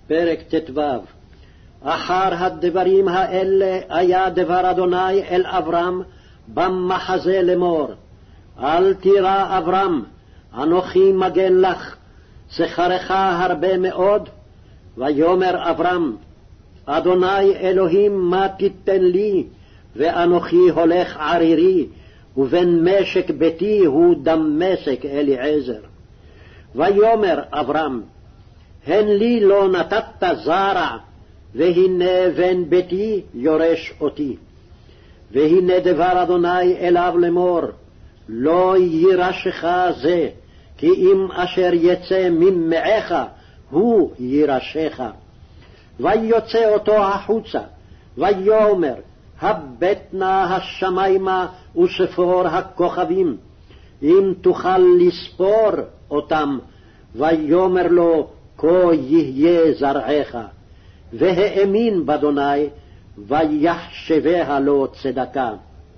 פרק ט"ו. אחר הדברים האלה היה דבר אדוני אל אברהם במחזה לאמור, אל תירא אברהם, אנוכי מגן לך, שכרך הרבה מאוד. ויאמר אברהם, אדוני אלוהים מה תיתן לי, ואנוכי הולך ערירי, ובן משק ביתי הוא דמשק אליעזר. ויאמר אברהם, הן לי לא נתת זרע, והנה בן ביתי יורש אותי. והנה דבר אדוני אליו לאמור, לא יירשך זה, כי אם אשר יצא ממעך הוא יירשך. ויוצא אותו החוצה, ויאמר, הבט נא השמיימה וספור הכוכבים, אם תוכל לספור אותם. ויאמר לו, כה יהיה זרעך. והאמין באדוני, ויחשביה לו צדקה.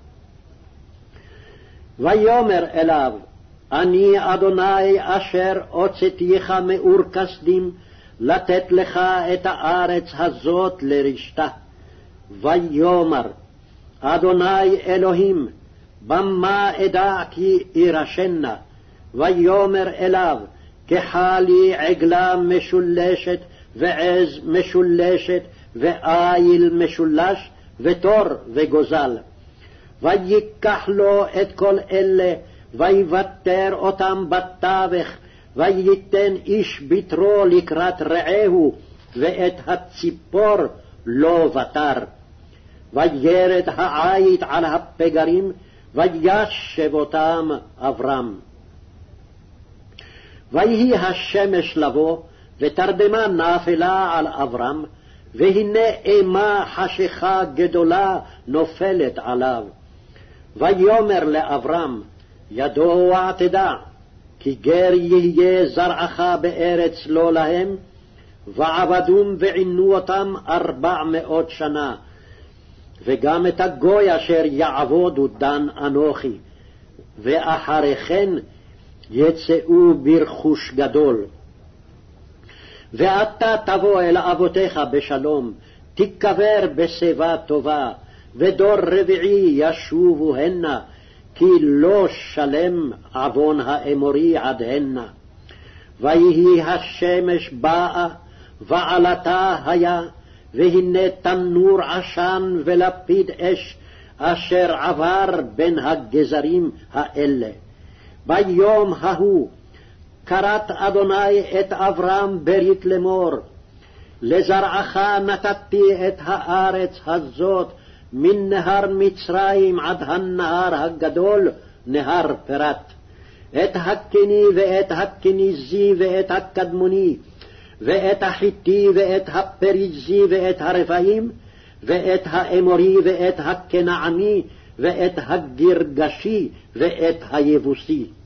ויאמר אליו, אני אדוני אשר הוצאתיך מאור כשדים, לתת לך את הארץ הזאת לרשתה. ויאמר, אדוני אלוהים, במה אדע כי אירשנה? ויאמר אליו, קחה לי עגלה משולשת, ועז משולשת, ואיל משולש, ותור וגוזל. ויקח לו את כל אלה, ויוותר אותם בתווך, וייתן איש ביתרו לקראת רעהו, ואת הציפור לא ותר. וירד העית על הפגרים, וישב אותם אברהם. ויהי השמש לבוא, ותרדמה נפלה על אברהם, והנה אימה חשיכה גדולה נופלת עליו. ויאמר לאברהם, ידוע תדע, כי גר יהיה זרעך בארץ לא להם, ועבדום ועינו אותם 400 שנה, וגם את הגוי אשר יעבודו דן אנוכי, ואחרי כן יצאו ברכוש גדול. ואתה תבוא אל אבותיך בשלום, תיקבר בשיבה טובה, ודור רביעי ישובו הנה, כי לא שלם עוון האמורי עד הנה. ויהי השמש באה, ועלתה היה, והנה תנור עשן ולפיד אש, אשר עבר בין הגזרים האלה. ביום ההוא כרת אדוני את אברהם ברית לאמור, לזרעך נתתי את הארץ הזאת, מן נהר מצרים עד הנהר הגדול, נהר פרת. את הקני ואת הקניזי ואת הקדמוני, ואת החיתי ואת הפריזי ואת הרפאים, ואת האמורי ואת הכנעני, ואת הגרגשי ואת היבוסי.